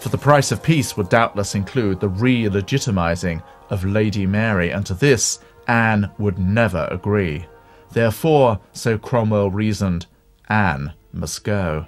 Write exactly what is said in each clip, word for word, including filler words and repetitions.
For the price of peace would doubtless include the re-legitimising of Lady Mary, and to this Anne would never agree. Therefore, so Cromwell reasoned, Anne must go.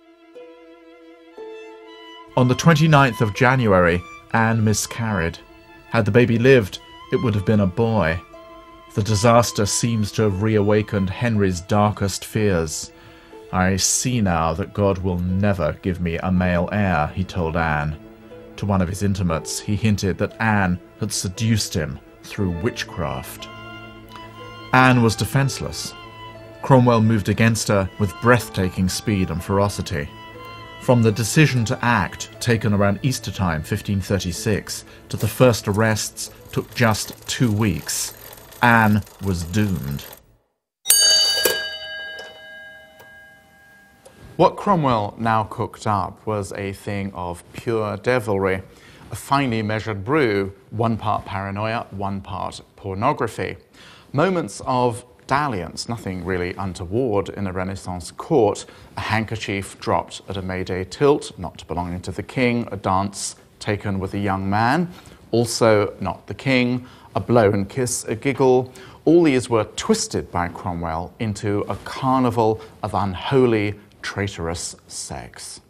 On the twenty-ninth of January, Anne miscarried. Had the baby lived, it would have been a boy. The disaster seems to have reawakened Henry's darkest fears. I see now that God will never give me a male heir, he told Anne. To one of his intimates, he hinted that Anne had seduced him through witchcraft. Anne was defenceless. Cromwell moved against her with breathtaking speed and ferocity. From the decision to act, taken around Easter time, fifteen thirty-six, to the first arrests, took just two weeks. Anne was doomed. What Cromwell now cooked up was a thing of pure devilry, a finely measured brew, one part paranoia, one part pornography. Moments of dalliance, nothing really untoward in a Renaissance court, a handkerchief dropped at a May Day tilt, not belonging to the king, a dance taken with a young man, also not the king, a blow and kiss, a giggle. All these were twisted by Cromwell into a carnival of unholy, traitorous sex.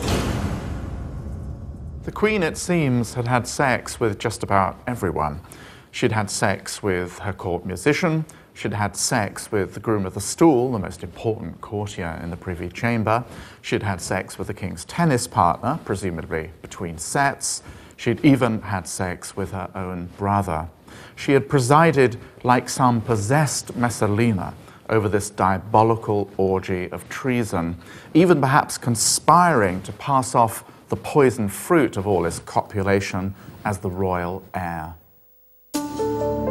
The Queen, it seems, had had sex with just about everyone. She'd had sex with her court musician, she'd had sex with the groom of the stool, the most important courtier in the Privy Chamber, she'd had sex with the king's tennis partner, presumably between sets, she'd even had sex with her own brother. She had presided like some possessed Messalina over this diabolical orgy of treason, even perhaps conspiring to pass off the poisoned fruit of all this copulation as the royal heir.